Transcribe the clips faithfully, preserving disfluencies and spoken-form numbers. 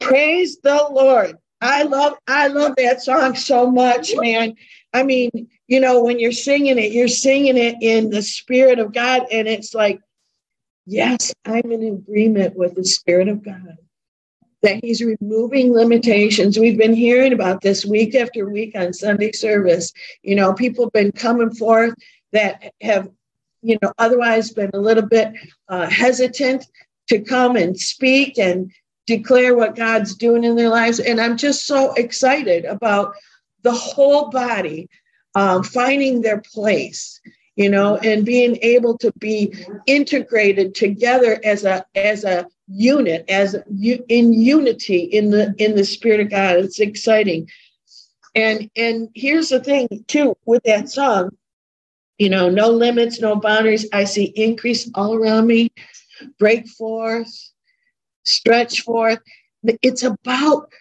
Praise the Lord. I love, I love that song so much, man. I mean, you know, when you're singing it, you're singing it in the Spirit of God. And it's like, yes, I'm in agreement with the Spirit of God, that he's removing limitations. We've been hearing about this week after week on Sunday service. You know, people have been coming forth that have, you know, otherwise been a little bit uh, hesitant to come and speak and declare what God's doing in their lives. And I'm just so excited about the whole body um, finding their place, you know, and being able to be integrated together as a as a unit, as in unity in the in the Spirit of God. It's exciting. And and here's the thing too with that song, you know, no limits, no boundaries. I see increase all around me. Break forth, stretch forth. It's about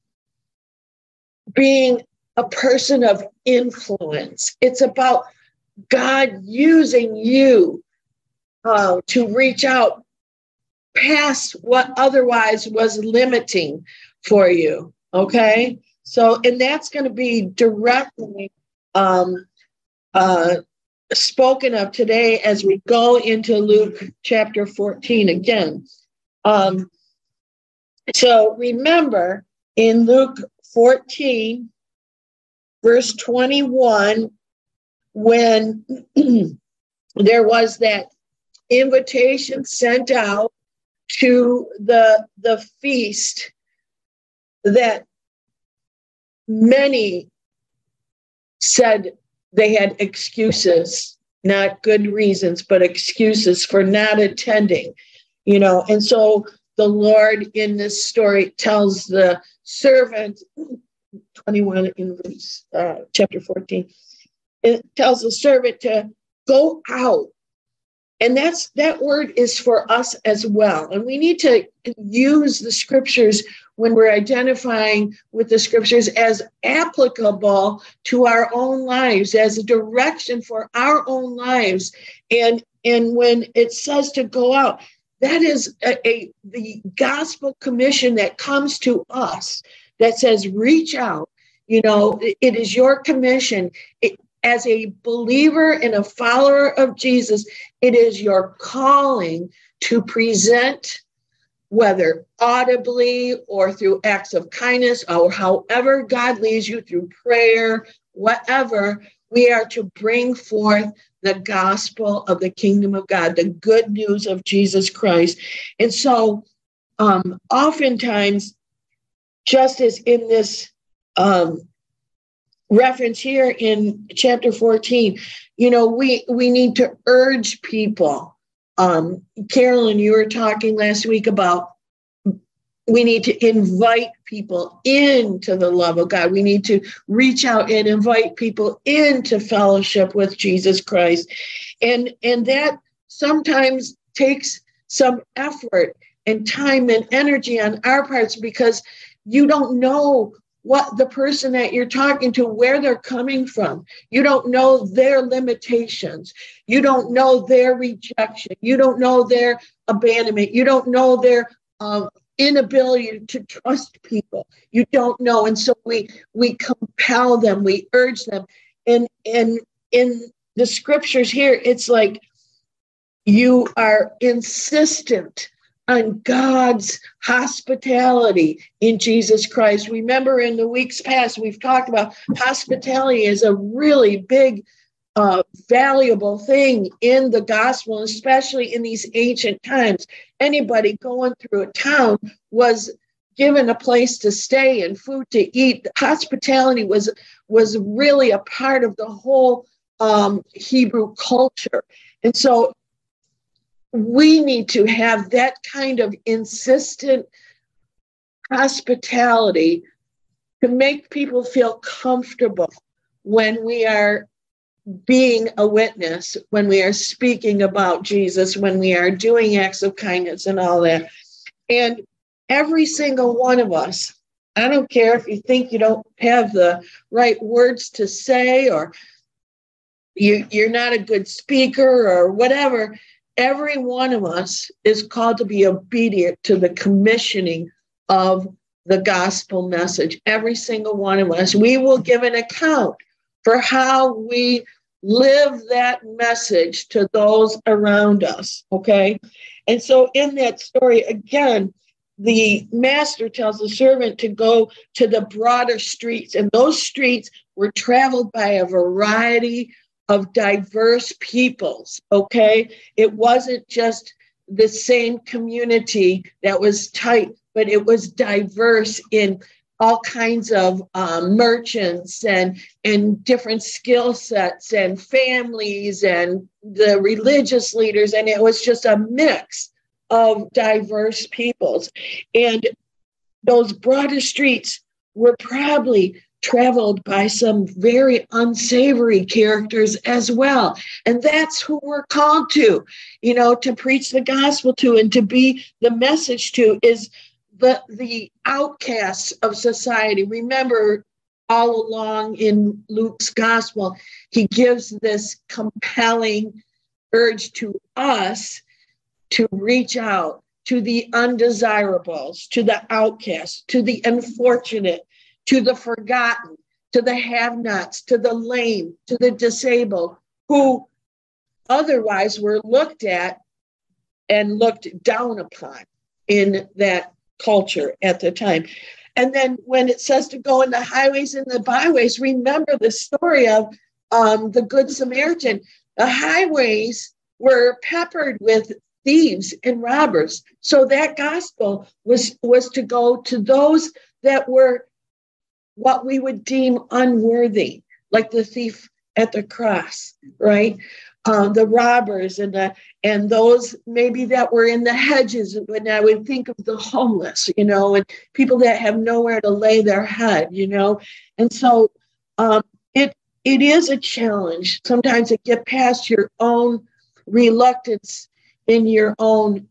being a person of influence. It's about God using you uh, to reach out past what otherwise was limiting for you. Okay. So, and that's going to be directly um, uh, spoken of today as we go into Luke chapter fourteen again. Um, so remember in Luke fourteen, verse twenty-one, when there was that invitation sent out to the, the feast, that many said they had excuses, not good reasons, but excuses for not attending, you know. And so the Lord in this story tells the servant, twenty-one in verse, uh, chapter fourteen, it tells the servant to go out. And that's that word is for us as well. And we need to use the scriptures when we're identifying with the scriptures as applicable to our own lives, as a direction for our own lives. And, and when it says to go out, that is a, a the gospel commission that comes to us that says, reach out. You know, it, it is your commission. It, as a believer and a follower of Jesus, it is your calling to present, whether audibly or through acts of kindness or however God leads you, through prayer, whatever, we are to bring forth the gospel of the kingdom of God, the good news of Jesus Christ. And so um, oftentimes, just as in this um, reference here in chapter fourteen, you know, we, we need to urge people. Um, Carolyn, you were talking last week about we need to invite people into the love of God. We need to reach out and invite people into fellowship with Jesus Christ. And, and that sometimes takes some effort and time and energy on our parts, because you don't know what the person that you're talking to, where they're coming from. You don't know their limitations. You don't know their rejection. You don't know their abandonment. You don't know their uh, inability to trust people. You don't know. And so we we compel them, we urge them. And, and in the scriptures here, it's like you are insistent on God's hospitality in Jesus Christ. Remember, in the weeks past, we've talked about hospitality is a really big, uh, valuable thing in the gospel, especially in these ancient times. Anybody going through a town was given a place to stay and food to eat. Hospitality was, was really a part of the whole um, Hebrew culture. And so we need to have that kind of insistent hospitality to make people feel comfortable when we are being a witness, when we are speaking about Jesus, when we are doing acts of kindness and all that. And every single one of us, I don't care if you think you don't have the right words to say, or you, you're not a good speaker or whatever, every one of us is called to be obedient to the commissioning of the gospel message. Every single one of us. We will give an account for how we live that message to those around us, okay? And so in that story, again, the master tells the servant to go to the broader streets, and those streets were traveled by a variety of diverse peoples, okay? It wasn't just the same community that was tight, but it was diverse in all kinds of um, merchants and, and different skill sets and families and the religious leaders. And it was just a mix of diverse peoples. And those broader streets were probably traveled by some very unsavory characters as well. And that's who we're called to, you know, to preach the gospel to and to be the message to is the, the outcasts of society. Remember, all along in Luke's gospel, he gives this compelling urge to us to reach out to the undesirables, to the outcasts, to the unfortunate, to the forgotten, to the have-nots, to the lame, to the disabled, who otherwise were looked at and looked down upon in that culture at the time. And then when it says to go in the highways and the byways, remember the story of um, the Good Samaritan. The highways were peppered with thieves and robbers. So that gospel was, was to go to those that were what we would deem unworthy, like the thief at the cross, right? Um, the robbers and the and those maybe that were in the hedges. And I would think of the homeless, you know, and people that have nowhere to lay their head, you know. And so um, it it is a challenge sometimes to get past your own reluctance in your own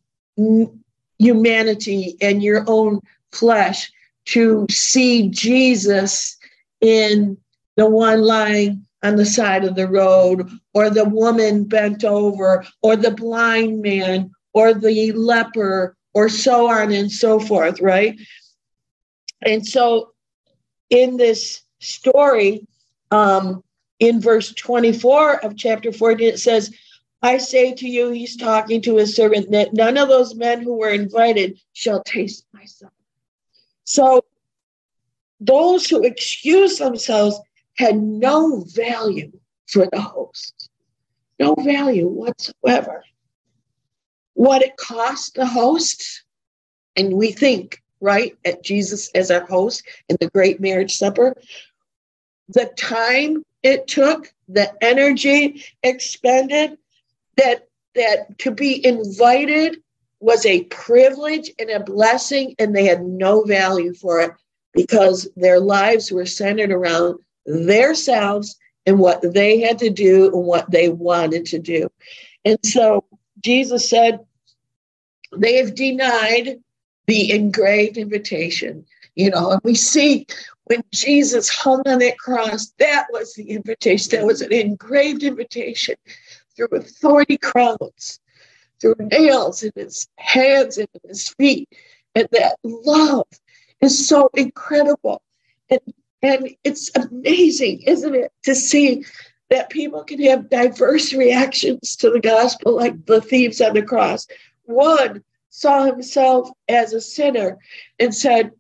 humanity and your own flesh to see Jesus in the one lying on the side of the road, or the woman bent over, or the blind man, or the leper, or so on and so forth, right? And so in this story, um, in verse twenty-four of chapter fourteen, it says, I say to you, he's talking to his servant, that none of those men who were invited shall taste my supper. So those who excuse themselves had no value for the host, no value whatsoever. What it cost the host, and we think, right, at Jesus as our host in the great marriage supper, the time it took, the energy expended, that that to be invited was a privilege and a blessing, and they had no value for it because their lives were centered around themselves and what they had to do and what they wanted to do. And so Jesus said, they have denied the engraved invitation. You know, and we see when Jesus hung on that cross, that was the invitation. That was an engraved invitation through thorny crowns, through nails in his hands and in his feet. And that love is so incredible. And, and it's amazing, isn't it, to see that people can have diverse reactions to the gospel, like the thieves on the cross. One saw himself as a sinner and said,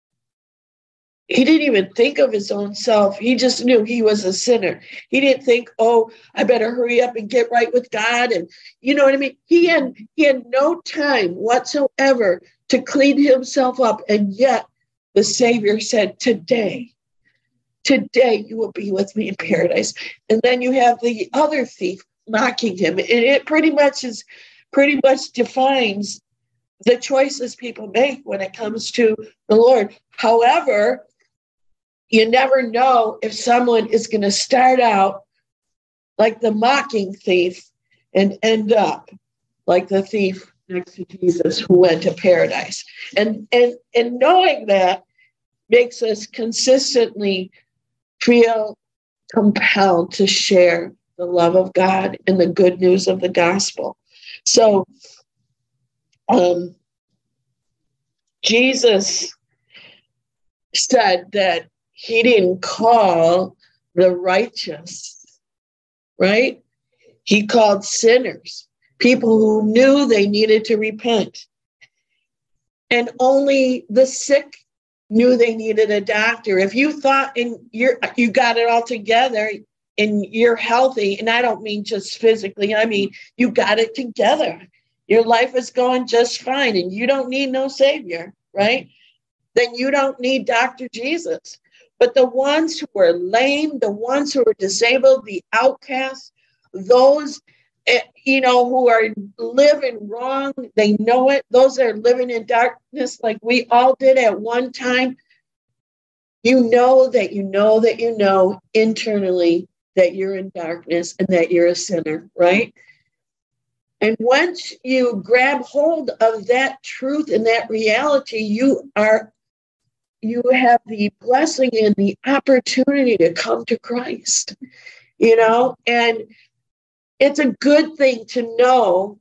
he didn't even think of his own self. He just knew he was a sinner. He didn't think, oh, I better hurry up and get right with God. And you know what I mean? He had, he had no time whatsoever to clean himself up. And yet the Savior said, today, today you will be with me in paradise. And then you have the other thief mocking him. And it pretty much is, pretty much defines the choices people make when it comes to the Lord. However, you never know if someone is going to start out like the mocking thief and end up like the thief next to Jesus who went to paradise. And, and, and knowing that makes us consistently feel compelled to share the love of God and the good news of the gospel. So um, Jesus said that he didn't call the righteous, right? He called sinners, people who knew they needed to repent. And only the sick knew they needed a doctor. If you thought in you're, you got it all together and you're healthy, and I don't mean just physically, I mean, you got it together. Your life is going just fine and you don't need no savior, right? Then you don't need Doctor Jesus. But the ones who were lame, the ones who were disabled, the outcasts, those, you know, who are living wrong, they know it. Those that are living in darkness like we all did at one time, you know that you know that you know internally that you're in darkness and that you're a sinner, right? And once you grab hold of that truth and that reality, you are you have the blessing and the opportunity to come to Christ, you know, and it's a good thing to know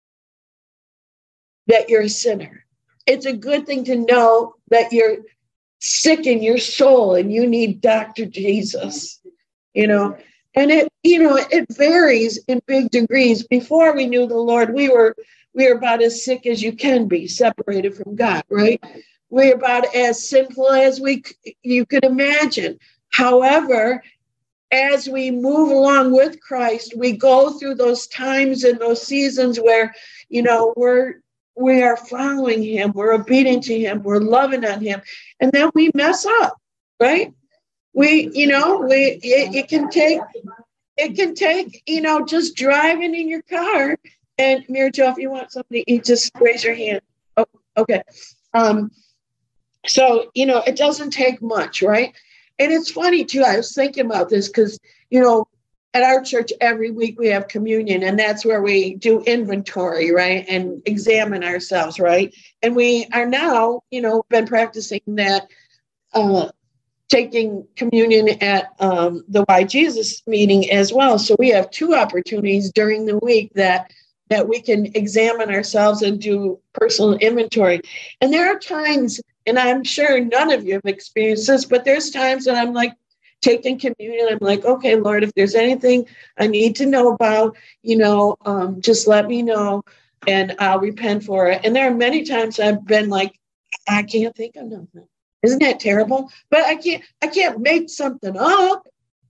that you're a sinner. It's a good thing to know that you're sick in your soul and you need Doctor Jesus, you know, and it, you know, it varies in big degrees. Before we knew the Lord, we were, we were about as sick as you can be, separated from God, right? We're about as sinful as we you could imagine. However, as we move along with Christ, we go through those times and those seasons where, you know, we're we are following him, we're obedient to him, we're loving on him, and then we mess up, right? We, you know, we it, it can take it can take, you know, just driving in your car. And Mary Jo, if you want something to eat, just raise your hand. Oh, okay. Um, So, you know, it doesn't take much, right? And it's funny, too. I was thinking about this because, you know, at our church, every week we have communion, and that's where we do inventory, right? And examine ourselves, right? And we are now, you know, been practicing that, uh, taking communion at um, the Why Jesus meeting as well. So we have two opportunities during the week that that we can examine ourselves and do personal inventory. And there are times, and I'm sure none of you have experienced this, but there's times that I'm like taking communion. I'm like, okay, Lord, if there's anything I need to know about, you know, um, just let me know and I'll repent for it. And there are many times I've been like, I can't think of nothing. Isn't that terrible? But I can't, I can't make something up.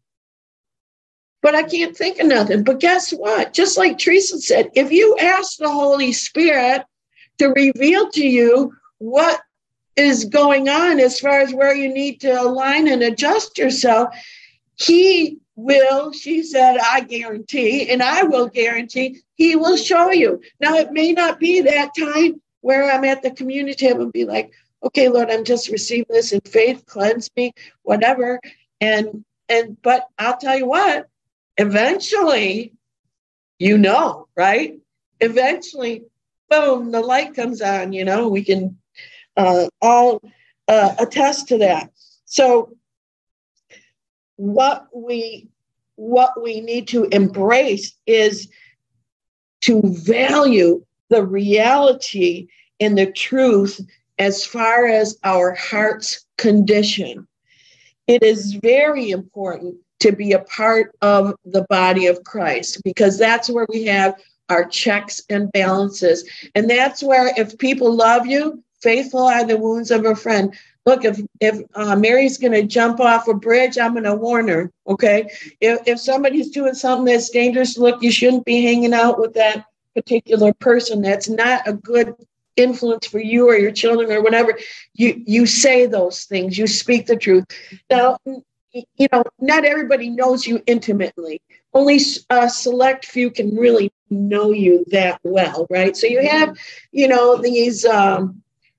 But I can't think of nothing. But guess what? Just like Teresa said, if you ask the Holy Spirit to reveal to you what is going on as far as where you need to align and adjust yourself, he will, she said, I guarantee, and I will guarantee, he will show you. Now, it may not be that time where I'm at the community table and be like, okay, Lord, I'm just receiving this in faith, cleanse me, whatever. And, and, but I'll tell you what, eventually, you know, right? Eventually, boom, the light comes on, you know, we can uh, all uh, attest to that. So what we what we need to embrace is to value the reality and the truth as far as our heart's condition. It is very important to be a part of the body of Christ, because that's where we have our checks and balances. And that's where, if people love you, faithful are the wounds of a friend. Look, if if uh, Mary's going to jump off a bridge, I'm going to warn her, okay? If, if somebody's doing something that's dangerous, look, you shouldn't be hanging out with that particular person. That's not a good influence for you or your children or whatever. You, you say those things. You speak the truth. Now, you know, not everybody knows you intimately. Only a select few can really know you that well, right? So you have, you know, these um,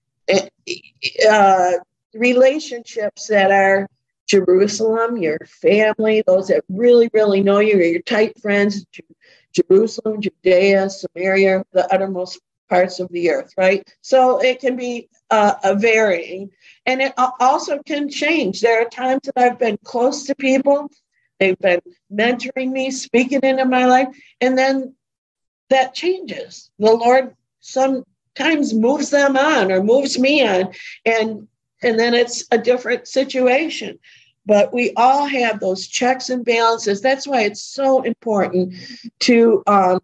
uh, relationships that are Jerusalem, your family, those that really, really know you, or your tight friends, Jerusalem, Judea, Samaria, the uttermost parts of the earth, right? So it can be uh, a varying, and it also can change. There are times that I've been close to people, they've been mentoring me, speaking into my life, and then that changes. The Lord sometimes moves them on or moves me on, and and then it's a different situation. But we all have those checks and balances. That's why it's so important to um,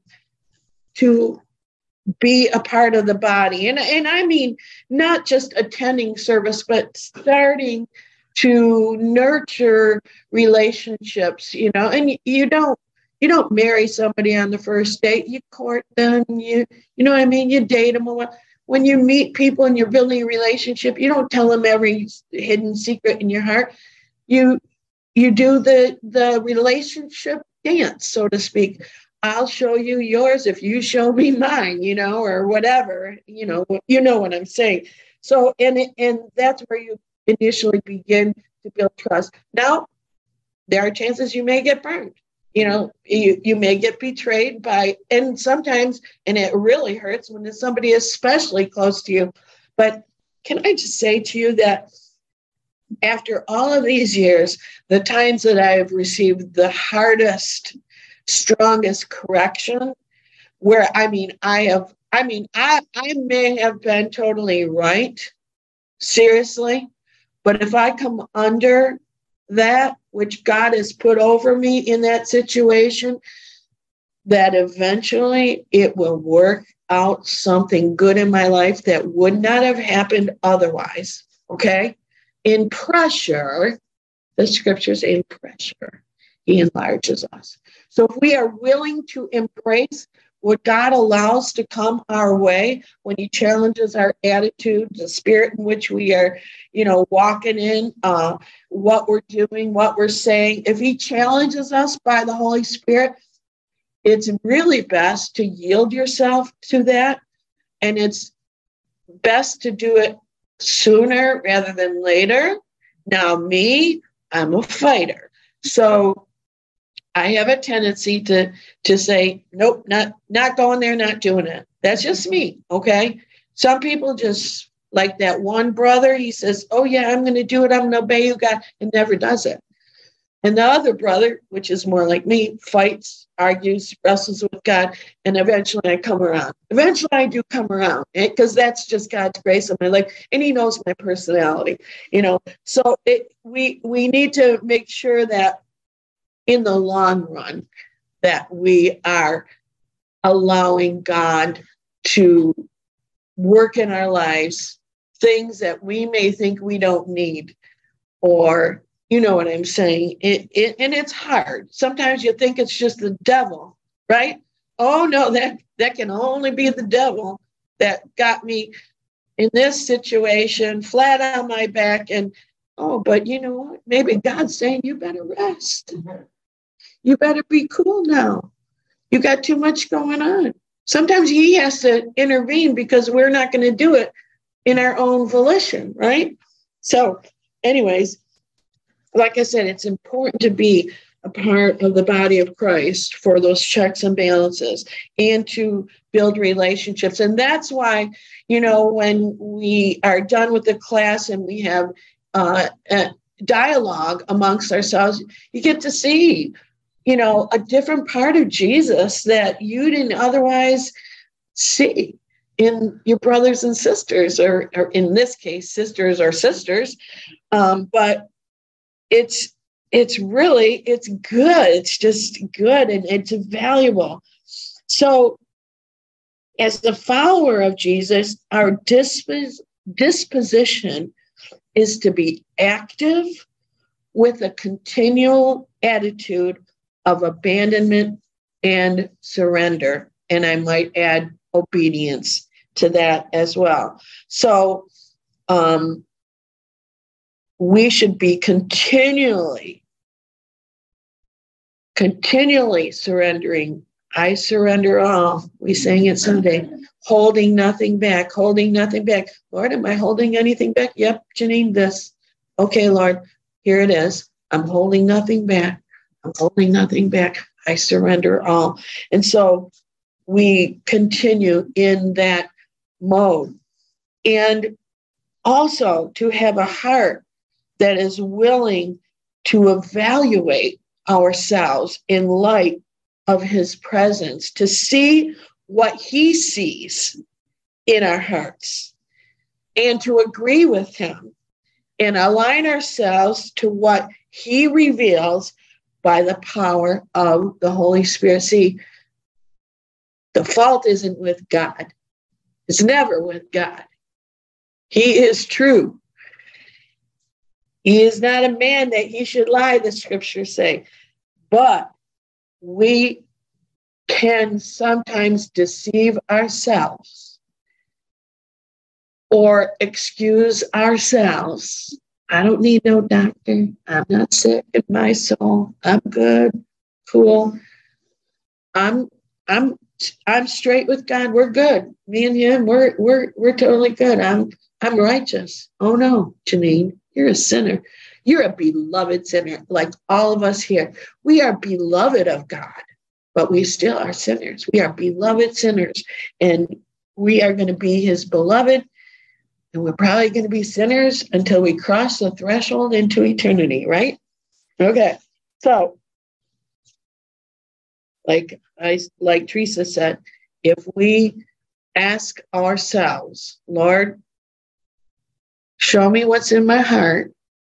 to be a part of the body. And, and I mean, not just attending service, but starting to nurture relationships, you know, and you don't, you don't marry somebody on the first date, you court them, you, you know what I mean? You date them. When you meet people and you're building a relationship, you don't tell them every hidden secret in your heart. You, you do the, the relationship dance, so to speak. I'll show you yours if you show me mine, you know, or whatever, you know, you know what I'm saying. So, and, and that's where you initially begin to build trust. Now, there are chances you may get burned. You know, you, you may get betrayed by, and sometimes, and it really hurts when it's somebody especially close to you. But can I just say to you that after all of these years, the times that I have received the hardest, strongest correction, where, I mean, I have, I mean, I, I may have been totally right, seriously, but if I come under that which God has put over me in that situation, that eventually it will work out something good in my life that would not have happened otherwise. Okay? In pressure, the scriptures say in pressure, he enlarges us. So if we are willing to embrace what God allows to come our way, when he challenges our attitude, the spirit in which we are, you know, walking in, uh, what we're doing, what we're saying, if he challenges us by the Holy Spirit, it's really best to yield yourself to that. And it's best to do it sooner rather than later. Now, me, I'm a fighter. So I have a tendency to, to say, nope, not, not going there, not doing it. That's just me, okay? Some people just, like that one brother, he says, oh, yeah, I'm going to do it. I'm going to obey you, God, and never does it. And the other brother, which is more like me, fights, argues, wrestles with God, and eventually I come around. Eventually I do come around, because that's just God's grace in my life, and he knows my personality, you know. So it, we we need to make sure that in the long run, that we are allowing God to work in our lives, things that we may think we don't need, or, you know what I'm saying? It, it, and it's hard. Sometimes you think it's just the devil, right? Oh, no, that, that can only be the devil that got me in this situation, flat on my back. And, oh, but you know what? Maybe God's saying you better rest. You better be cool now. You got too much going on. Sometimes he has to intervene because we're not going to do it in our own volition, right? So anyways, like I said, it's important to be a part of the body of Christ for those checks and balances and to build relationships. And that's why, you know, when we are done with the class and we have uh, a dialogue amongst ourselves, you get to see, you know, a different part of Jesus that you didn't otherwise see in your brothers and sisters, or, or in this case, sisters or sisters. Um, but it's it's really, it's good. It's just good, and it's valuable. So as the follower of Jesus, our dispos- disposition is to be active with a continual attitude of abandonment and surrender. And I might add obedience to that as well. So um, we should be continually, continually surrendering. I surrender all. We sang it Sunday. Holding nothing back, holding nothing back. Lord, am I holding anything back? Yep, Janine, this. Okay, Lord, here it is. I'm holding nothing back. I'm holding nothing back. I surrender all. And so we continue in that mode. And also to have a heart that is willing to evaluate ourselves in light of his presence, to see what he sees in our hearts and to agree with him and align ourselves to what he reveals by the power of the Holy Spirit. See, the fault isn't with God. It's never with God. He is true. He is not a man that he should lie, the scriptures say. But we can sometimes deceive ourselves or excuse ourselves. I don't need no doctor. I'm not sick in my soul. I'm good. Cool. I'm I'm I'm straight with God. We're good. Me and him, we're we're we're totally good. I'm I'm righteous. Oh no, Janine, you're a sinner. You're a beloved sinner, like all of us here. We are beloved of God, but we still are sinners. We are beloved sinners, and we are going to be his beloved, and we're probably going to be sinners until we cross the threshold into eternity, right? Okay, so like I like Teresa said, if we ask ourselves, Lord, show me what's in my heart,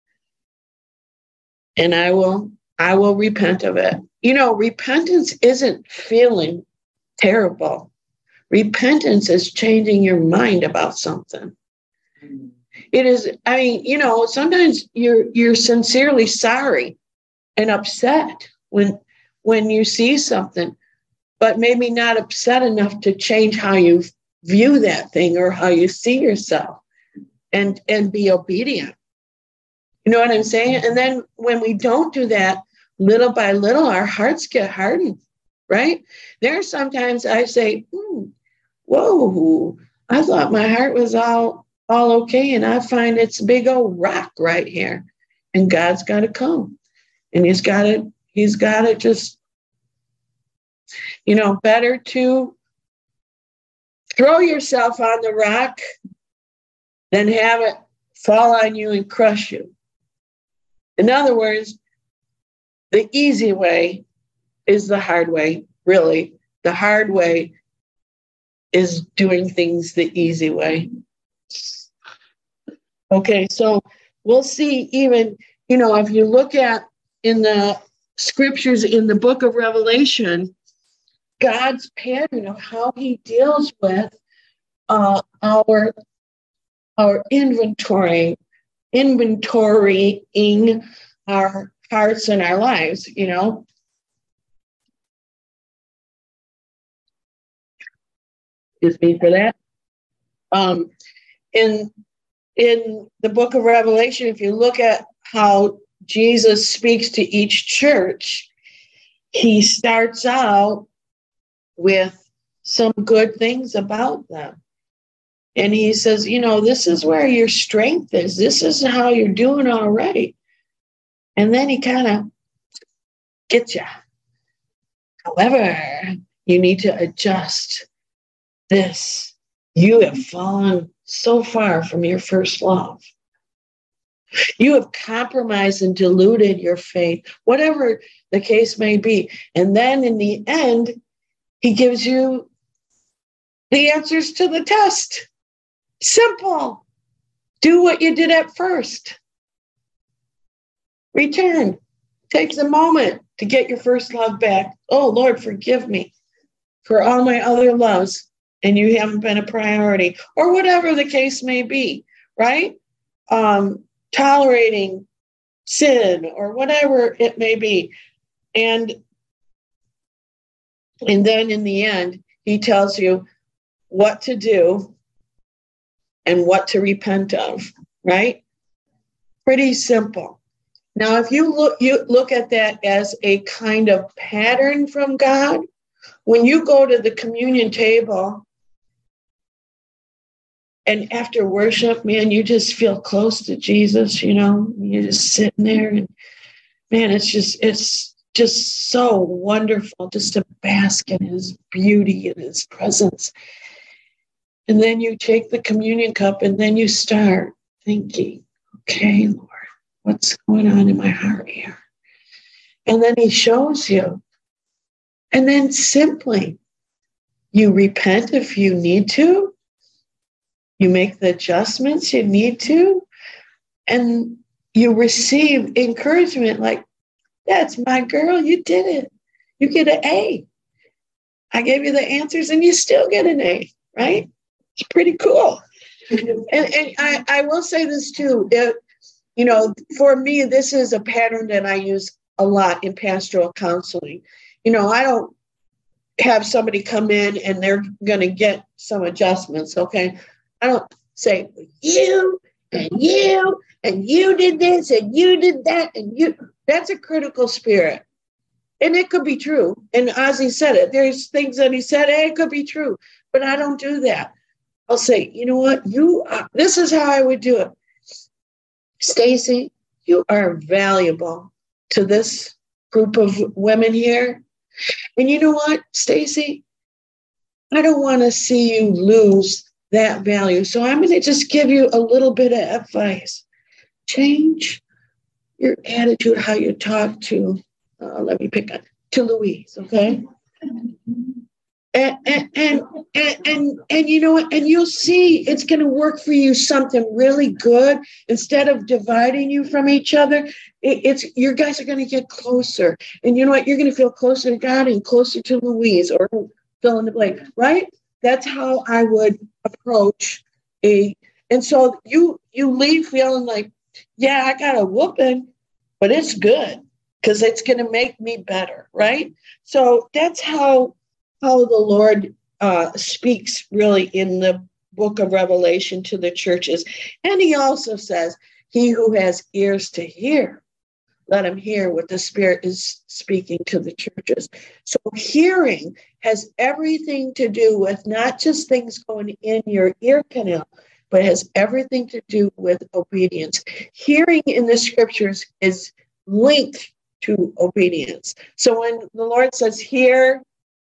and I will I will repent of it. You know, repentance isn't feeling terrible. Repentance is changing your mind about something. It is, I mean, you know, sometimes you're you're sincerely sorry and upset when when you see something, but maybe not upset enough to change how you view that thing or how you see yourself, and and be obedient. You know what I'm saying? And then when we don't do that, little by little, our hearts get hardened, right? There are sometimes I say, hmm, whoa, I thought my heart was all, all okay, and I find it's a big old rock right here. And God's got to come. And he's got to, he's got to just, you know, better to throw yourself on the rock than have it fall on you and crush you. In other words, the easy way is the hard way, really. The hard way is doing things the easy way. Okay, so we'll see even, you know, if you look at in the scriptures in the book of Revelation, God's pattern of how he deals with uh, our, our inventory, inventorying our hearts and our lives, you know. Excuse me for that. Um, in in the book of Revelation, if you look at how Jesus speaks to each church, he starts out with some good things about them. And he says, you know, this is where your strength is. This is how you're doing all right. And then he kind of gets you. However, you need to adjust this. You have fallen so far from your first love. You have compromised and diluted your faith, whatever the case may be. And then in the end, he gives you the answers to the test. Simple. Do what you did at first. Return. Take the moment to get your first love back. Oh, Lord, forgive me for all my other loves, and you haven't been a priority, or whatever the case may be, right? Um, tolerating sin or whatever it may be. And, and then in the end, he tells you what to do and what to repent of, right? Pretty simple. Now, if you look, you look at that as a kind of pattern from God, when you go to the communion table and after worship, man, you just feel close to Jesus, you know, you're just sitting there and man, it's just, it's just so wonderful just to bask in his beauty and his presence. And then you take the communion cup and then you start thinking, okay, Lord, what's going on in my heart here? And then he shows you. And then simply, you repent if you need to. You make the adjustments you need to. and you receive encouragement like, that's my girl, you did it. You get an A. I gave you the answers and you still get an A, right? It's pretty cool. And, and I, I will say this too. It, you know, for me, this is a pattern that I use a lot in pastoral counseling. You know, I don't have somebody come in and they're going to get some adjustments, okay? I don't say, you and you and you did this and you did that and you. That's a critical spirit. And it could be true. And Ozzy said it. There's things that he said, hey, it could be true. But I don't do that. I'll say, you know what? You are, this is how I would do it. Stacy, you are valuable to this group of women here. And you know what, Stacy? I don't want to see you lose that value. So I'm going to just give you a little bit of advice. Change your attitude, how you talk to, uh, let me pick on, to Louise, okay? And, and, and, and, and, and you know what? And you'll see it's going to work for you something really good. Instead of dividing you from each other, it, it's you guys are going to get closer. And you know what? You're going to feel closer to God and closer to Louise or fill in the blank, right? That's how I would approach a, and so you, you leave feeling like, yeah, I got a whooping, but it's good because it's going to make me better, right? So that's how how the Lord uh, speaks really in the book of Revelation to the churches. And he also says, he who has ears to hear, let him hear what the Spirit is speaking to the churches. So hearing has everything to do with not just things going in your ear canal, but has everything to do with obedience. Hearing in the scriptures is linked to obedience. So when the Lord says, hear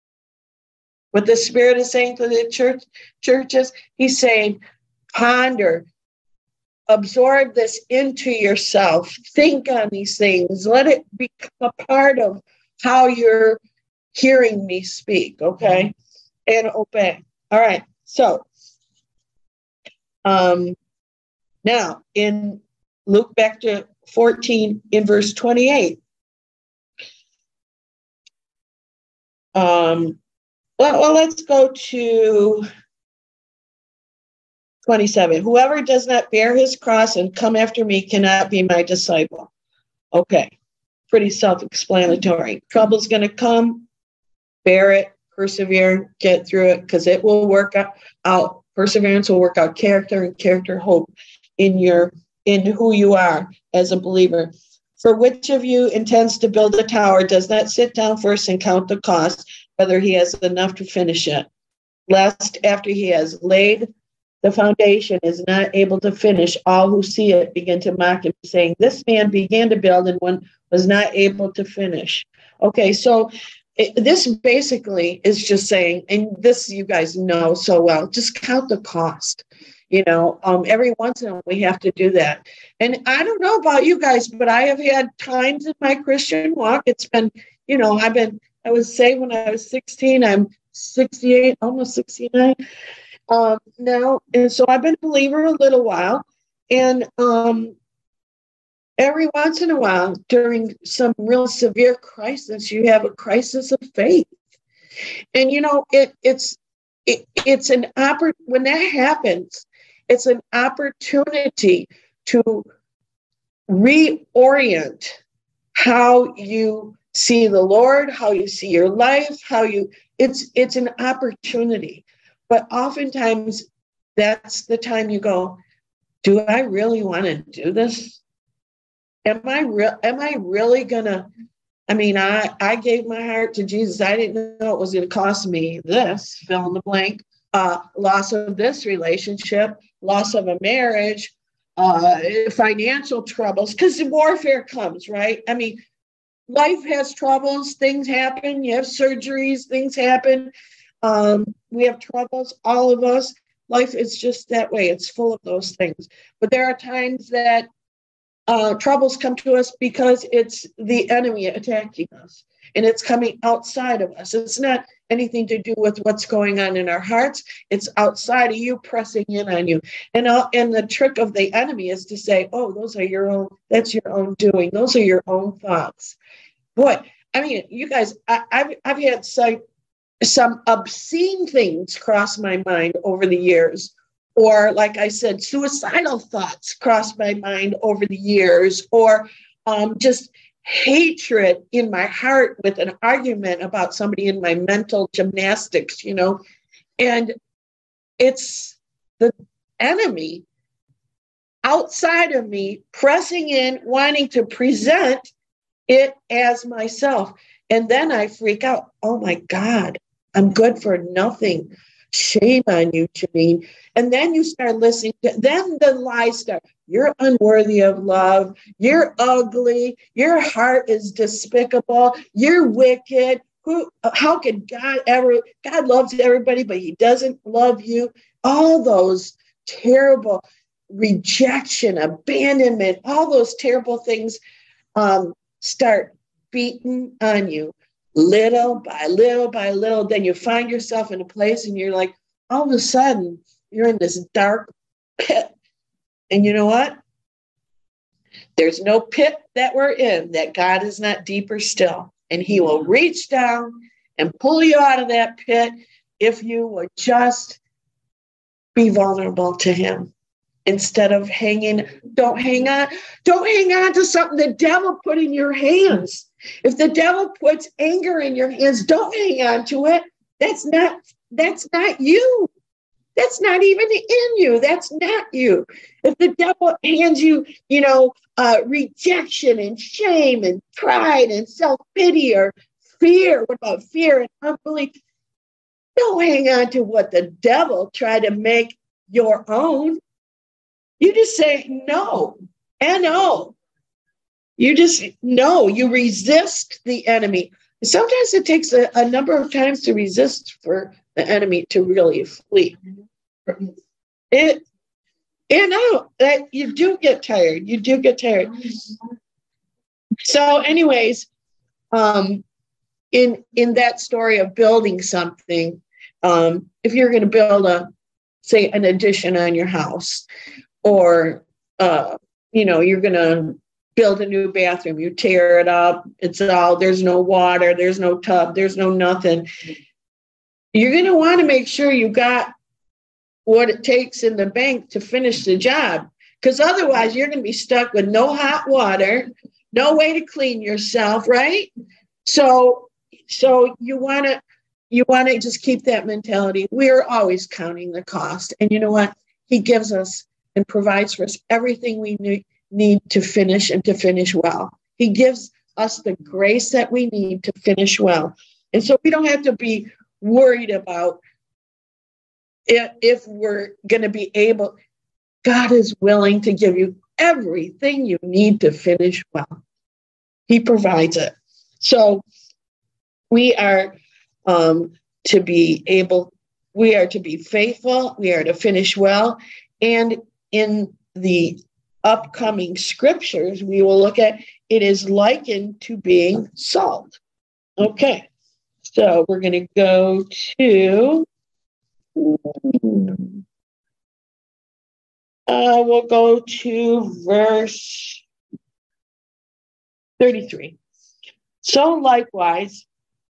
what the Spirit is saying to the church churches, he's saying, ponder, absorb this into yourself, think on these things, let it become a part of how you're hearing me speak, okay? And obey. All right, so um, now in Luke back to fourteen in verse twenty-eight. Um, well, well, let's go to twenty-seven. Whoever does not bear his cross and come after me cannot be my disciple. Okay, pretty self-explanatory. Trouble's going to come, bear it, persevere, get through it, because it will work out, out. Perseverance will work out character, and character hope in your in who you are as a believer. For which of you intends to build a tower does not sit down first and count the cost, whether he has enough to finish it, lest after he has laid the foundation is not able to finish, all who see it begin to mock him, saying, this man began to build and one was not able to finish. Okay, so it, this basically is just saying, and this you guys know so well, just count the cost. You know, um, every once in a while we have to do that. And I don't know about you guys, but I have had times in my Christian walk. It's been, you know, I've been, I was saved when I was sixteen. I'm sixty-eight, almost sixty-nine. Um, now, and so I've been a believer a little while, and um, every once in a while, during some real severe crisis, you have a crisis of faith, and you know it. It's it, it's an oppor- when that happens, it's an opportunity to reorient how you see the Lord, how you see your life, how you. It's it's an opportunity. But oftentimes, that's the time you go, do I really want to do this? Am I real? Am I really going to? I mean, I, I gave my heart to Jesus. I didn't know it was going to cost me this, fill in the blank, uh, loss of this relationship, loss of a marriage, uh, financial troubles, because the warfare comes, right? I mean, life has troubles. Things happen. You have surgeries. Things happen. Um, we have troubles, all of us. Life is just that way. It's full of those things. But there are times that uh, troubles come to us because it's the enemy attacking us, and it's coming outside of us. It's not anything to do with what's going on in our hearts. It's outside of you, pressing in on you. And, uh, and the trick of the enemy is to say, oh, those are your own, that's your own doing. Those are your own thoughts. Boy, I mean, you guys, I, I've, I've had some, some obscene things cross my mind over the years. Or, like I said, suicidal thoughts cross my mind over the years, or um, just hatred in my heart with an argument about somebody in my mental gymnastics, you know. And it's the enemy outside of me pressing in, wanting to present it as myself. And then I freak out. Oh, my God, I'm good for nothing. Shame on you, Janine. And then you start listening to, then the lies start. You're unworthy of love. You're ugly. Your heart is despicable. You're wicked. Who, how could God ever, God loves everybody, but he doesn't love you. All those terrible rejection, abandonment, all those terrible things um, start beating on you. Little by little by little, then you find yourself in a place and you're like, all of a sudden, you're in this dark pit. And you know what? There's no pit that we're in that God is not deeper still. And he will reach down and pull you out of that pit if you would just be vulnerable to him. Instead of hanging, don't hang on, don't hang on to something the devil put in your hands. If the devil puts anger in your hands, don't hang on to it. That's not, that's not you. That's not even in you. That's not you. If the devil hands you, you know, uh, rejection and shame and pride and self-pity or fear, what about fear and unbelief? Don't hang on to what the devil tried to make your own. You just say no, N O. You just, no, you resist the enemy. Sometimes it takes a, a number of times to resist for the enemy to really flee. It, you know, that you do get tired. You do get tired. So anyways, um, in, in that story of building something, um, if you're going to build a, say, an addition on your house, or, uh, you know, you're going to build a new bathroom, you tear it up, it's all, there's no water, there's no tub, there's no nothing. You're going to want to make sure you got what it takes in the bank to finish the job, because otherwise you're going to be stuck with no hot water, no way to clean yourself, right? So, so you want to, you want to just keep that mentality. We're always counting the cost. And you know what? He gives us and provides for us everything we need, need to finish and to finish well. He gives us the grace that we need to finish well. And so we don't have to be worried about if, if we're going to be able. God is willing to give you everything you need to finish well. He provides it. So we are um, to be able, we are to be faithful, we are to finish well. And in the upcoming scriptures, we will look at, it is likened to being salt. Okay, so we're going to go to, uh, we'll go to verse thirty-three. So likewise,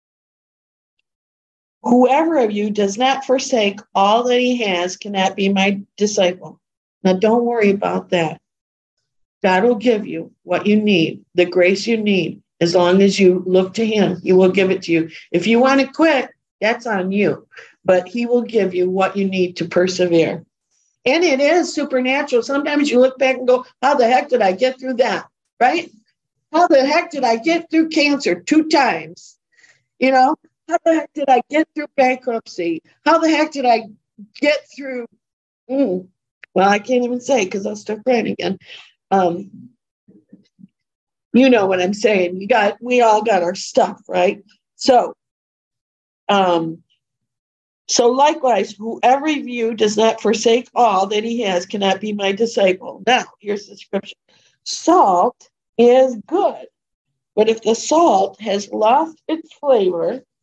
whoever of you does not forsake all that he has cannot be my disciple. Now, don't worry about that. God will give you what you need, the grace you need, as long as you look to him. He will give it to you. If you want to quit, that's on you. But he will give you what you need to persevere. And it is supernatural. Sometimes you look back and go, how the heck did I get through that? Right? How the heck did I get through cancer two times? You know, how the heck did I get through bankruptcy? How the heck did I get through? Mm, well, I can't even say because I'll start crying again. Um, you know what I'm saying. You got, we all got our stuff, right? So, um, so likewise, whoever of you does not forsake all that he has cannot be my disciple. Now, here's the scripture. Salt is good, but if the salt has lost its flavor,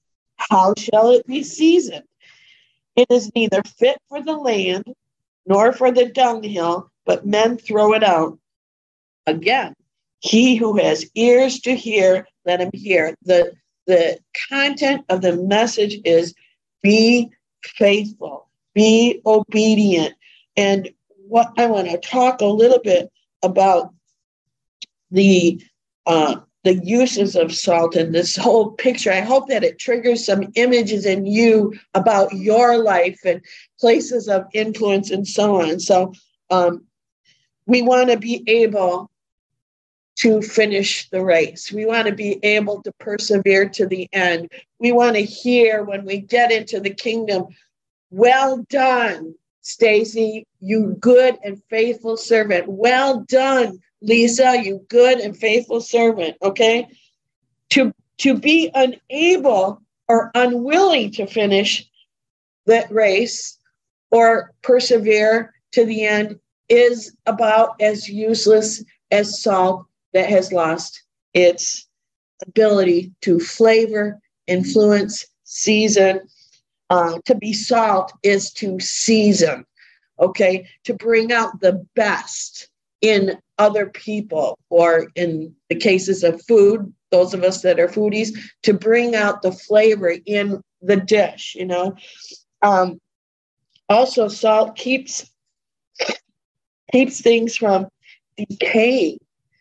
how shall it be seasoned? It is neither fit for the land nor for the dunghill, but men throw it out. Again, he who has ears to hear, let him hear. The, the content of the message is be faithful, be obedient. And what I want to talk a little bit about the uh, the uses of salt in this whole picture. I hope that it triggers some images in you about your life and places of influence and so on. So um, we want to be able to finish the race. We want to be able to persevere to the end. We want to hear when we get into the kingdom, well done, Stacy, you good and faithful servant. Well done, Lisa, you good and faithful servant, okay? To, to be unable or unwilling to finish that race or persevere to the end is about as useless as salt that has lost its ability to flavor, influence, season. Uh, to be salt is to season, okay? To bring out the best in other people, or in the cases of food, those of us that are foodies, to bring out the flavor in the dish, you know. Um, also, salt keeps keeps things from decaying.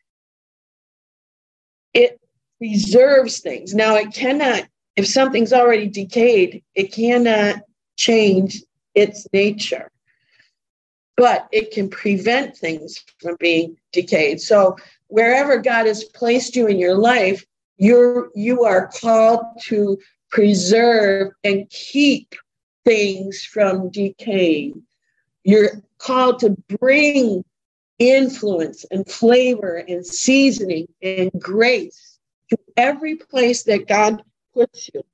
It preserves things. Now, it cannot, if something's already decayed, it cannot change its nature, but it can prevent things from being decayed. So wherever God has placed you in your life, you're, you are called to preserve and keep things from decaying. You're called to bring influence and flavor and seasoning and grace to every place that God puts you.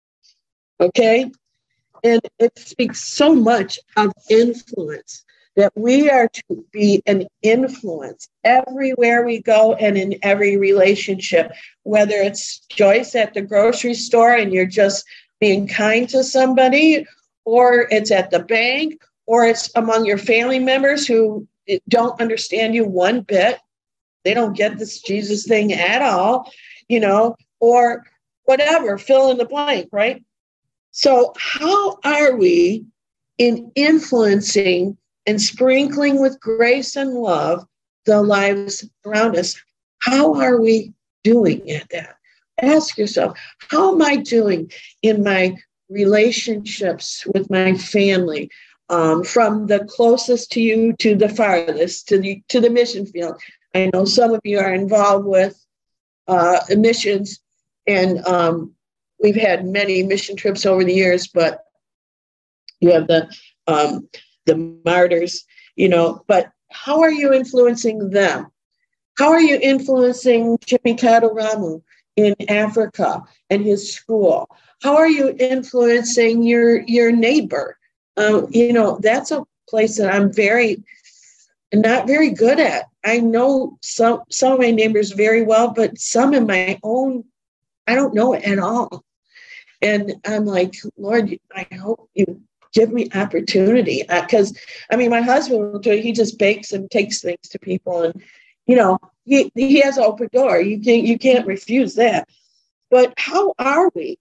Okay? And it speaks so much of influence, that we are to be an influence everywhere we go and in every relationship, whether it's Joyce at the grocery store and you're just being kind to somebody, or it's at the bank, or it's among your family members who don't understand you one bit. They don't get this Jesus thing at all, you know, or whatever, fill in the blank, right? So how are we in influencing and sprinkling with grace and love the lives around us? How are we doing at that? Ask yourself, how am I doing in my relationships with my family, um, from the closest to you to the farthest, to the to the mission field? I know some of you are involved with uh, missions, and um, we've had many mission trips over the years, but you have the um, the martyrs, you know, but how are you influencing them? How are you influencing Jimmy Kaduramu in Africa and his school? How are you influencing your, your neighbor? Um, you know, that's a place that I'm very, not very good at. I know some, some of my neighbors very well, but some in my own, I don't know at all. And I'm like, Lord, I hope you give me opportunity, because uh, I mean, my husband will do it. He just bakes and takes things to people, and you know, he he has an open door. You can't you can't refuse that. But how are we?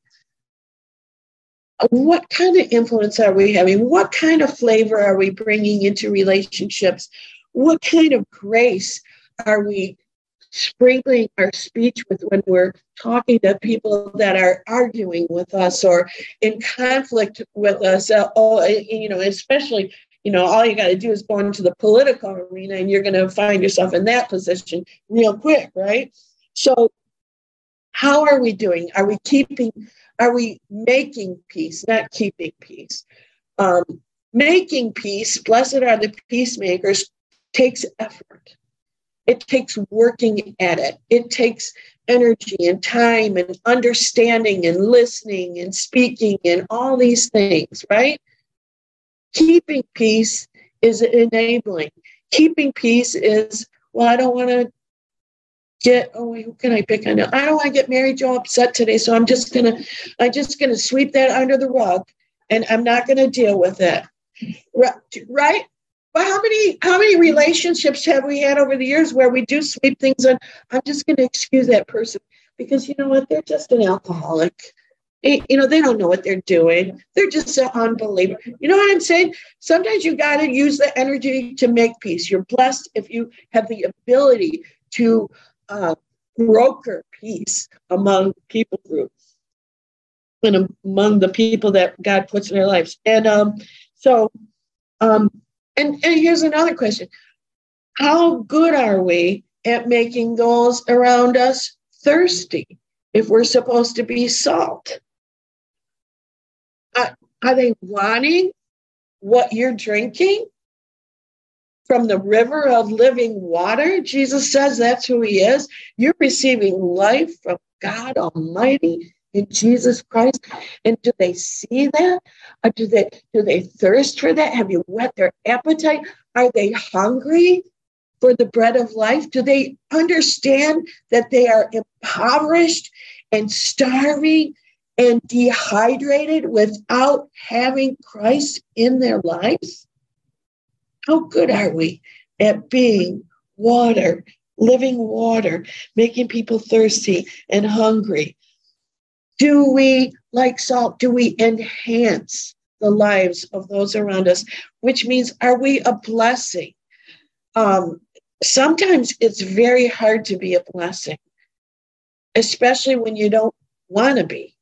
What kind of influence are we having? What kind of flavor are we bringing into relationships? What kind of grace are we sprinkling our speech with when we're talking to people that are arguing with us or in conflict with us? Uh, oh, you know, especially, you know, all you got to do is go into the political arena and you're going to find yourself in that position real quick, right? So how are we doing? Are we keeping, are we making peace, not keeping peace? Um, making peace, blessed are the peacemakers, takes effort. It takes working at it. It takes energy and time and understanding and listening and speaking and all these things, right? Keeping peace is enabling. Keeping peace is, well, I don't want to get, oh, who can I pick on? I don't want to get Mary Jo upset today, so I'm just gonna, I'm just gonna sweep that under the rug, and I'm not gonna deal with it, right? But how many, how many relationships have we had over the years where we do sweep things on? I'm just gonna excuse that person because you know what? They're just an alcoholic. You know, they don't know what they're doing. They're just an unbeliever. You know what I'm saying? Sometimes you got to use the energy to make peace. You're blessed if you have the ability to uh, broker peace among people groups and among the people that God puts in their lives. And um, so, um, and, and here's another question. How good are we at making those around us thirsty if we're supposed to be salt? Uh, are they wanting what you're drinking from the river of living water? Jesus says that's who he is. You're receiving life from God Almighty in Jesus Christ. And do they see that? Or do they, do they thirst for that? Have you whet their appetite? Are they hungry for the bread of life? Do they understand that they are impoverished and starving and dehydrated without having Christ in their lives? How good are we at being water, living water, making people thirsty and hungry? Do we, like salt, do we enhance the lives of those around us? Which means, are we a blessing? Um, sometimes it's very hard to be a blessing, especially when you don't want to be.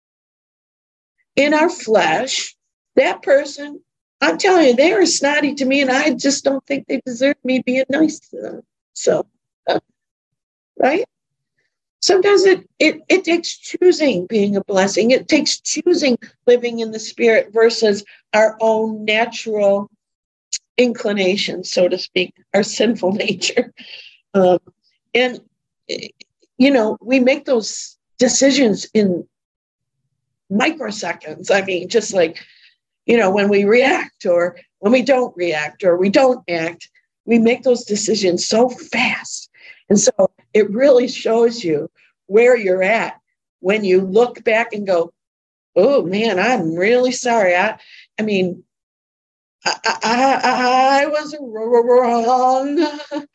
In our flesh, that person, I'm telling you, they were snotty to me, and I just don't think they deserve me being nice to them. So, uh, right? Sometimes it, it, it takes choosing being a blessing. It takes choosing living in the Spirit versus our own natural inclination, so to speak, our sinful nature. Um, and, you know, we make those decisions in microseconds. I mean, just like, you know, when we react or when we don't react or we don't act, we make those decisions so fast. And so it really shows you where you're at when you look back and go, oh man, I'm really sorry. I, I mean, I, I, I was wrong.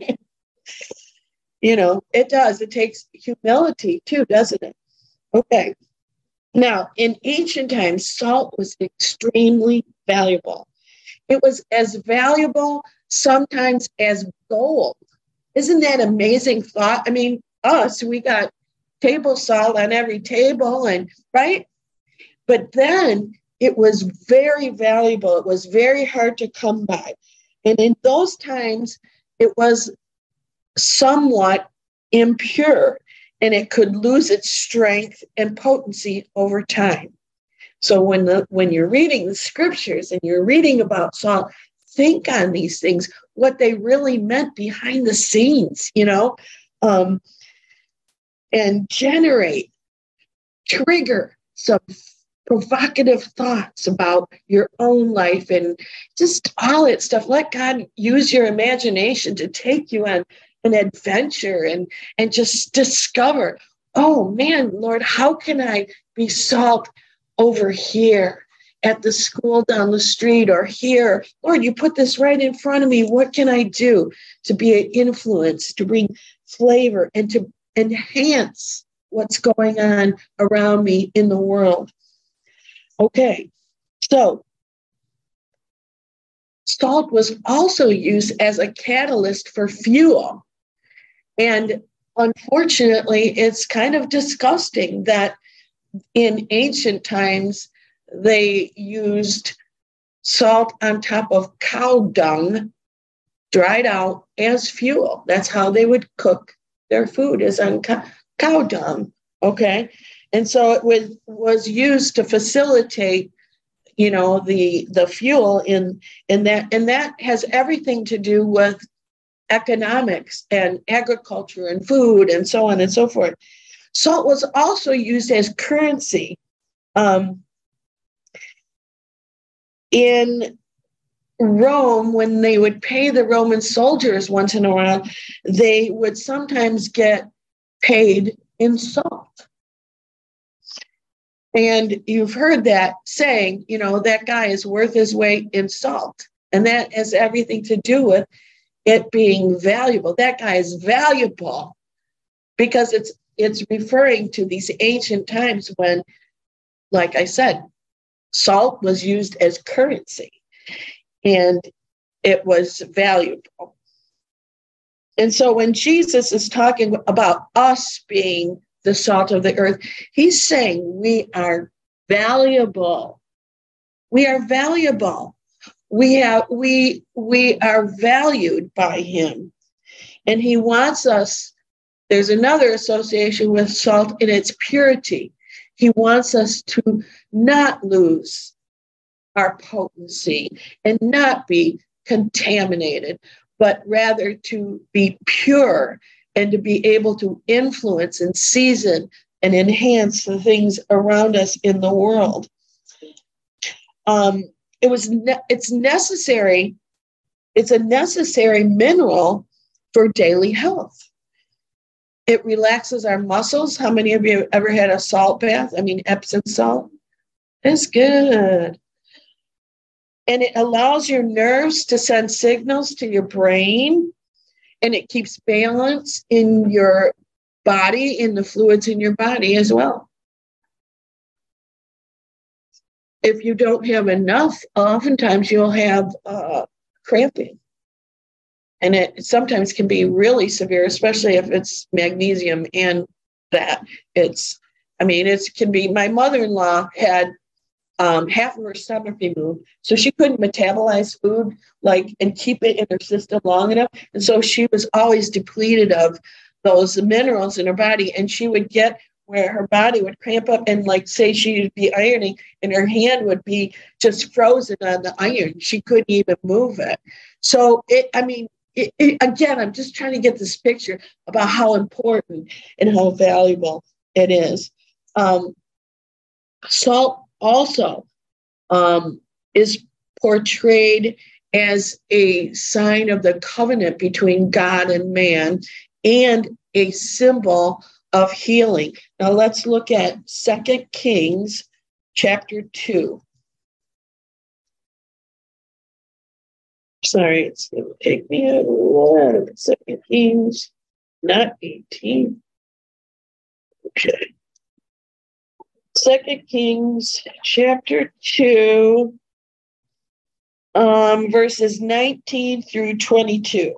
You know, it does. It takes humility too, doesn't it? Okay. Now, in ancient times, salt was extremely valuable. It was as valuable sometimes as gold. Isn't that amazing thought? I mean, us, we got table salt on every table, and right? But then it was very valuable. It was very hard to come by. And in those times, it was somewhat impure, and it could lose its strength and potency over time. So when the when you're reading the scriptures and you're reading about salt, think on these things, what they really meant behind the scenes, you know, um, and generate, trigger some provocative thoughts about your own life and just all that stuff. Let God use your imagination to take you on an adventure and, and just discover, oh man, Lord, how can I be salt over here at the school down the street or here? Lord, you put this right in front of me. What can I do to be an influence, to bring flavor and to enhance what's going on around me in the world? Okay, so salt was also used as a catalyst for fuel. And unfortunately, it's kind of disgusting that in ancient times, they used salt on top of cow dung, dried out, as fuel. That's how they would cook their food, is on cow, cow dung, okay? And so it was, was used to facilitate, you know, the, the fuel in, in that, and that has everything to do with economics and agriculture and food and so on and so forth. Salt was also used as currency um, in Rome, when they would pay the Roman soldiers once in a while, they would sometimes get paid in salt. And you've heard that saying, you know, that guy is worth his weight in salt. And that has everything to do with it being valuable. That guy is valuable because it's it's referring to these ancient times when, like I said, salt was used as currency and it was valuable. And so when Jesus is talking about us being the salt of the earth, he's saying we are valuable. We are valuable. We have we we are valued by him. And he wants us, there's another association with salt in its purity. He wants us to not lose our potency and not be contaminated, but rather to be pure and to be able to influence and season and enhance the things around us in the world. Um, it was ne- it's necessary, it's a necessary mineral for daily health. It relaxes our muscles. How many of you have ever had a salt bath? I mean, Epsom salt. It's good. And it allows your nerves to send signals to your brain, and it keeps balance in your body, in the fluids in your body as well. If you don't have enough, oftentimes you'll have uh, cramping. And it sometimes can be really severe, especially if it's magnesium and that. It's, I mean, it can be, my mother-in-law had um, half of her stomach removed, so she couldn't metabolize food like and keep it in her system long enough. And so she was always depleted of those minerals in her body, and she would get where her body would cramp up and, like, say she'd be ironing and her hand would be just frozen on the iron. She couldn't even move it. So it, I mean, It, it, again, I'm just trying to get this picture about how important and how valuable it is. Um, salt also um, is portrayed as a sign of the covenant between God and man and a symbol of healing. Now let's look at Second Kings chapter two. Sorry, it's going to take me a while. Second Kings, not eighteen. Okay. Second Kings, chapter two, um, verses nineteen through twenty-two.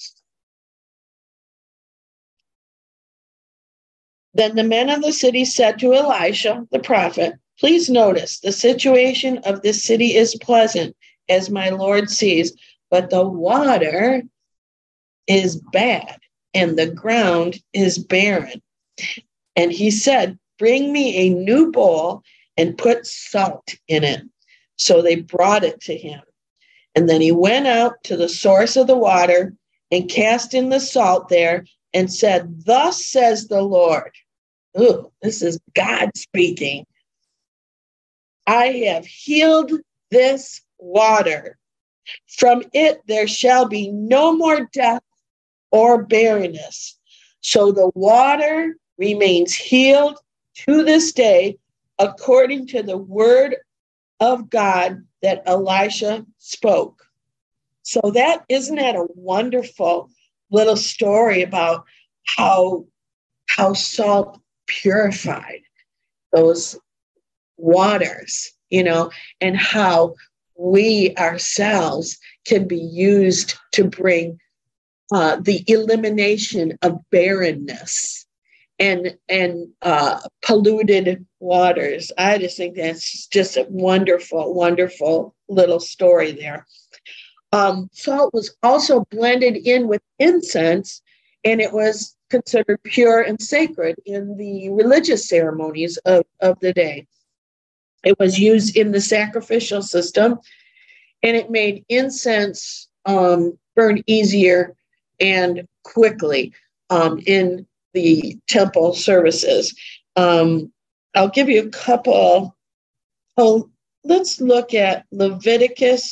Then the men of the city said to Elisha, the prophet, "Please notice, the situation of this city is pleasant, as my Lord sees, but the water is bad and the ground is barren." And he said, "Bring me a new bowl and put salt in it." So they brought it to him. And then he went out to the source of the water and cast in the salt there and said, "Thus says the Lord." Ooh, this is God speaking. "I have healed this water. From it there shall be no more death or barrenness." So the water remains healed to this day, according to the word of God that Elisha spoke. So that, isn't that a wonderful little story about how, how salt purified those waters, you know, and how we ourselves can be used to bring uh, the elimination of barrenness and and uh, polluted waters. I just think that's just a wonderful, wonderful little story there. Um, salt was also blended in with incense, and it was considered pure and sacred in the religious ceremonies of, of the day. It was used in the sacrificial system, and it made incense um, burn easier and quickly um, in the temple services. Um, I'll give you a couple. Oh, let's look at Leviticus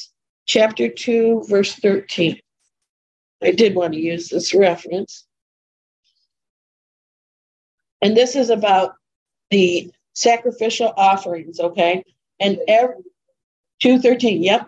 chapter two, verse thirteen. I did want to use this reference. And this is about the sacrificial offerings, okay? And every two thirteen, yep.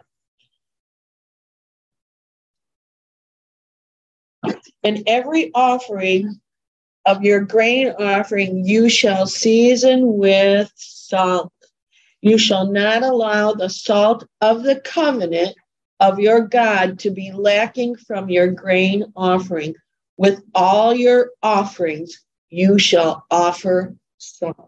And every offering of your grain offering you shall season with salt. You shall not allow the salt of the covenant of your God to be lacking from your grain offering. With all your offerings, you shall offer salt.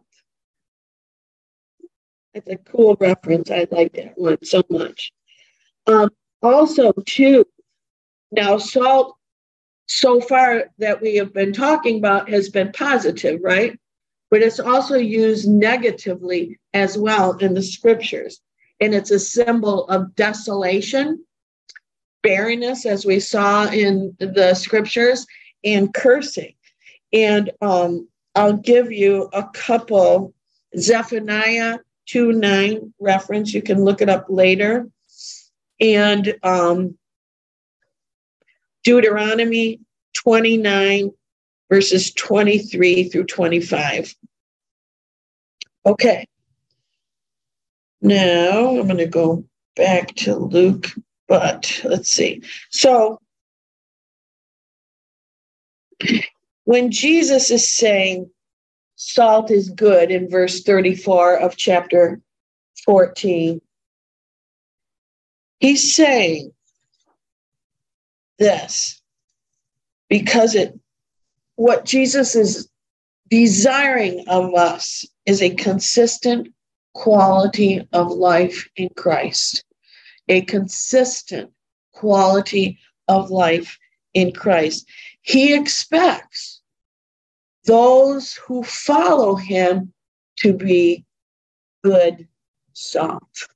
It's a cool reference. I like that one so much. Um, also, too, now salt, so far that we have been talking about, has been positive, right? But it's also used negatively as well in the scriptures. And it's a symbol of desolation, barrenness, as we saw in the scriptures, and cursing. And um, I'll give you a couple. Zephaniah two nine reference. You can look it up later. And um, Deuteronomy twenty-nine, verses twenty-three through twenty-five. Okay. Now I'm going to go back to Luke, but let's see. So when Jesus is saying salt is good in verse thirty-four of chapter fourteen, he's saying this because it what Jesus is desiring of us is a consistent quality of life in Christ, a consistent quality of life in Christ. He expects those who follow him to be good salt.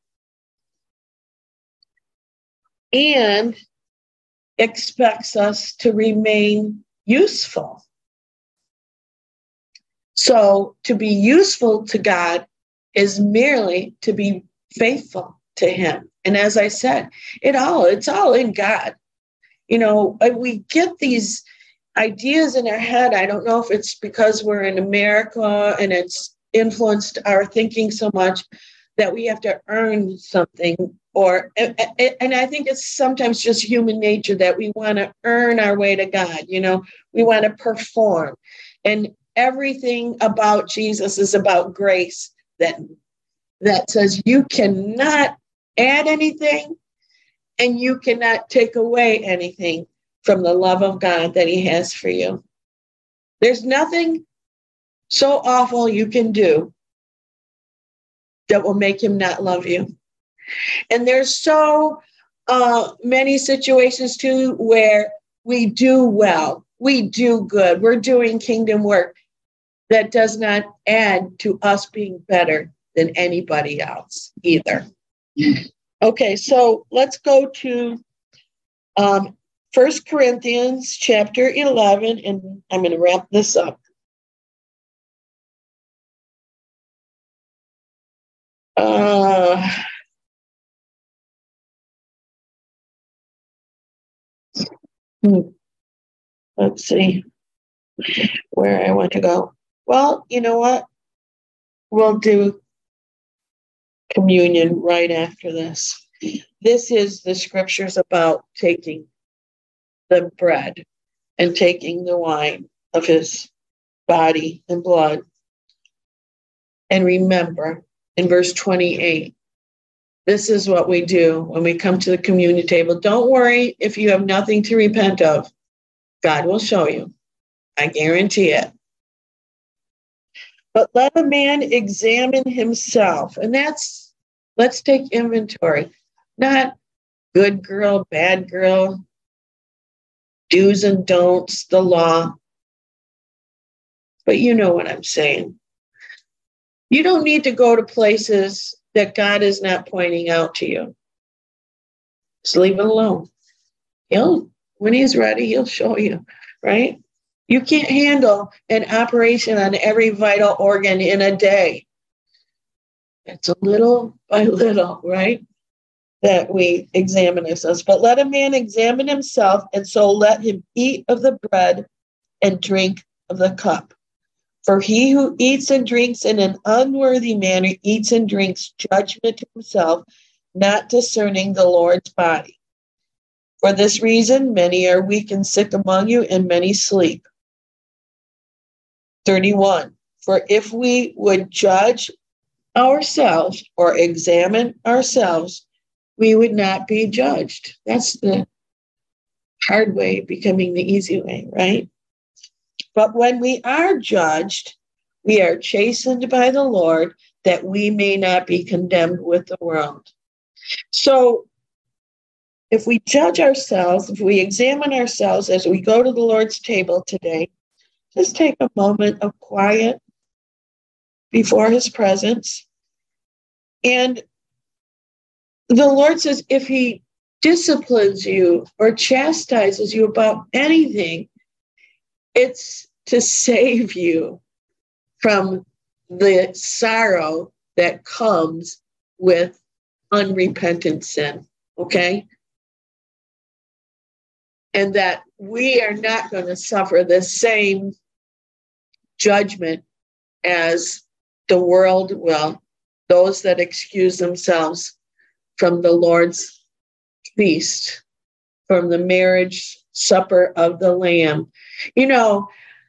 And expects us to remain useful. So to be useful to God is merely to be faithful to him. And as I said, it all, it's all in God. You know, we get these ideas in our head. I don't know if it's because we're in America and it's influenced our thinking so much that we have to earn something, or, and I think it's sometimes just human nature that we want to earn our way to God. You know, we want to perform. And everything about Jesus is about grace that, that says you cannot add anything and you cannot take away anything from the love of God that he has for you. There's nothing so awful you can do that will make him not love you. And there's so uh, many situations too where we do well, we do good, we're doing kingdom work that does not add to us being better than anybody else either. Okay, so let's go to um, First Corinthians chapter eleven, and I'm going to wrap this up. Uh, hmm, let's see where I want to go. Well, you know what? We'll do communion right after this. This is the scriptures about taking the bread and taking the wine of his body and blood. And remember, in verse twenty-eight, this is what we do when we come to the communion table. Don't worry if you have nothing to repent of. God will show you. I guarantee it. But let a man examine himself. And that's, let's take inventory. Not good girl, bad girl, do's and don'ts, the law. But you know what I'm saying. You don't need to go to places that God is not pointing out to you. Just leave it alone. He'll, when he's ready, he'll show you, right? You can't handle an operation on every vital organ in a day. It's a little by little, right? that we examine ourselves. But let a man examine himself, and so let him eat of the bread and drink of the cup. For he who eats and drinks in an unworthy manner eats and drinks judgment to himself, not discerning the Lord's body. For this reason, many are weak and sick among you, and many sleep. thirty-one. For if we would judge ourselves or examine ourselves, we would not be judged. That's the hard way becoming the easy way, right? But when we are judged, we are chastened by the Lord, that we may not be condemned with the world. So if we judge ourselves, if we examine ourselves as we go to the Lord's table today, just take a moment of quiet before his presence. And the Lord says, if he disciplines you or chastises you about anything, it's to save you from the sorrow that comes with unrepentant sin, okay? And that we are not going to suffer the same judgment as the world will, those that excuse themselves from the Lord's feast, from the marriage supper of the Lamb. You know,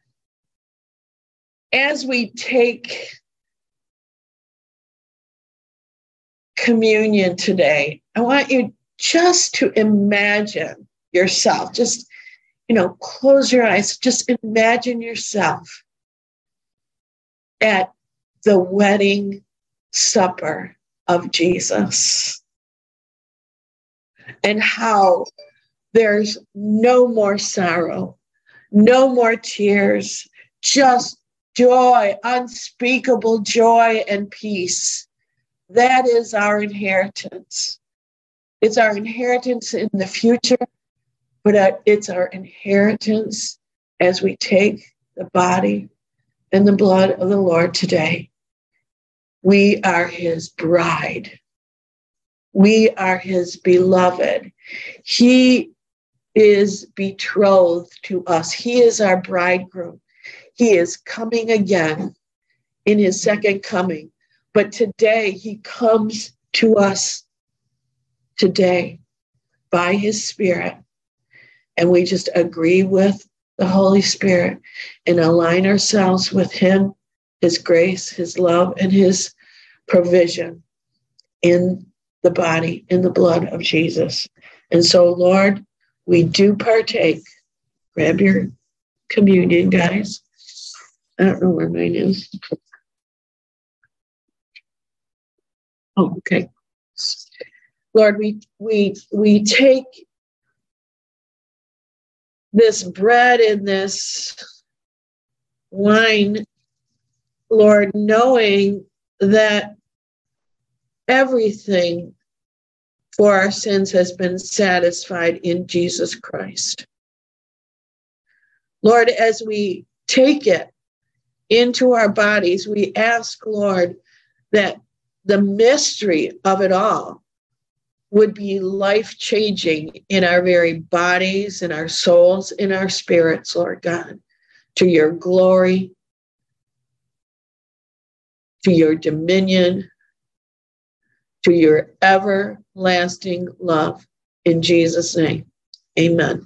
as we take communion today, I want you just to imagine yourself, just, you know, close your eyes, just imagine yourself at the wedding supper of Jesus, and how there's no more sorrow, no more tears, just joy, unspeakable joy and peace. That is our inheritance. It's our inheritance in the future, but it's our inheritance as we take the body and the blood of the Lord today. We are his bride. We are his beloved. He is betrothed to us. He is our bridegroom. He is coming again in his second coming. But today he comes to us today by his Spirit. And we just agree with the Holy Spirit and align ourselves with him, his grace, his love, and his provision in the body, in the blood of Jesus. And so, Lord, we do partake. Grab your communion, guys. I don't know where mine is. Oh, okay. Lord, we we we take this bread and this wine, Lord, knowing that everything for our sins has been satisfied in Jesus Christ. Lord, as we take it into our bodies, we ask, Lord, that the mystery of it all would be life-changing in our very bodies, in our souls, in our spirits, Lord God, to your glory, to your dominion, to your everlasting love. In Jesus' name, amen.